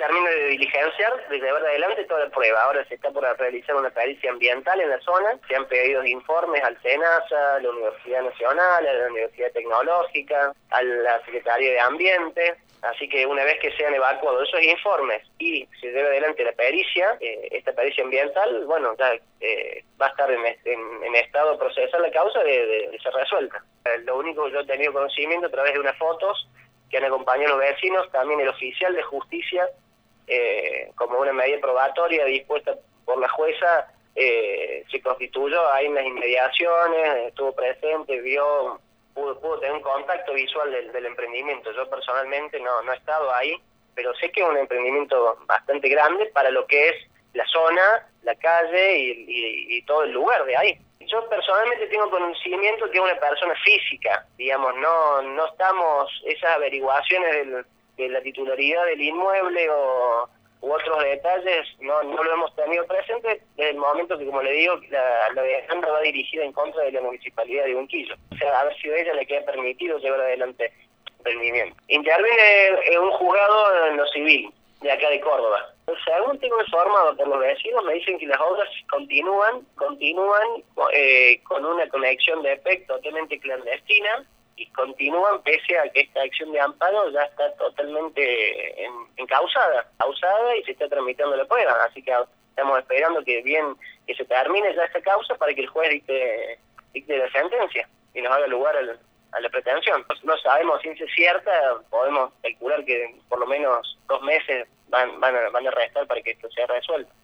termina de diligenciar, de llevar adelante toda la prueba. Ahora se está por realizar una pericia ambiental en la zona. Se han pedido informes al SENASA, a la Universidad Nacional, a la Universidad Tecnológica, a la Secretaría de Ambiente. Así que una vez que sean evacuados esos informes y se lleve adelante la pericia, esta pericia ambiental, bueno, ya va a estar en estado procesal la causa de ser resuelta. Lo único que yo he tenido conocimiento a través de unas fotos que han acompañado a los vecinos, también el oficial de justicia, como una medida probatoria dispuesta por la jueza, se constituyó ahí en las inmediaciones, estuvo presente, pudo tener un contacto visual del emprendimiento. Yo personalmente no he estado ahí, pero sé que es un emprendimiento bastante grande para lo que es la zona, la calle y todo el lugar de ahí. Yo personalmente tengo conocimiento que es una persona física, digamos, no estamos, esas averiguaciones de la titularidad del inmueble u otros detalles, no lo hemos tenido presente desde el momento que, como le digo, la demanda va dirigida en contra de la Municipalidad de Unquillo. O sea, a ver si a ella le queda permitido llevar adelante el emprendimiento. Interviene un juzgado en lo civil, de acá de Córdoba. Según tengo informado por los vecinos, me dicen que las obras continúan con una conexión de PEC totalmente clandestina, y continúan pese a que esta acción de amparo ya está totalmente causada y se está tramitando la prueba. Así que estamos esperando que se termine ya esta causa para que el juez dicte la sentencia y nos haga lugar a la pretensión. No sabemos ciencia cierta, podemos calcular que por lo menos 2 meses van a restar para que esto sea resuelto.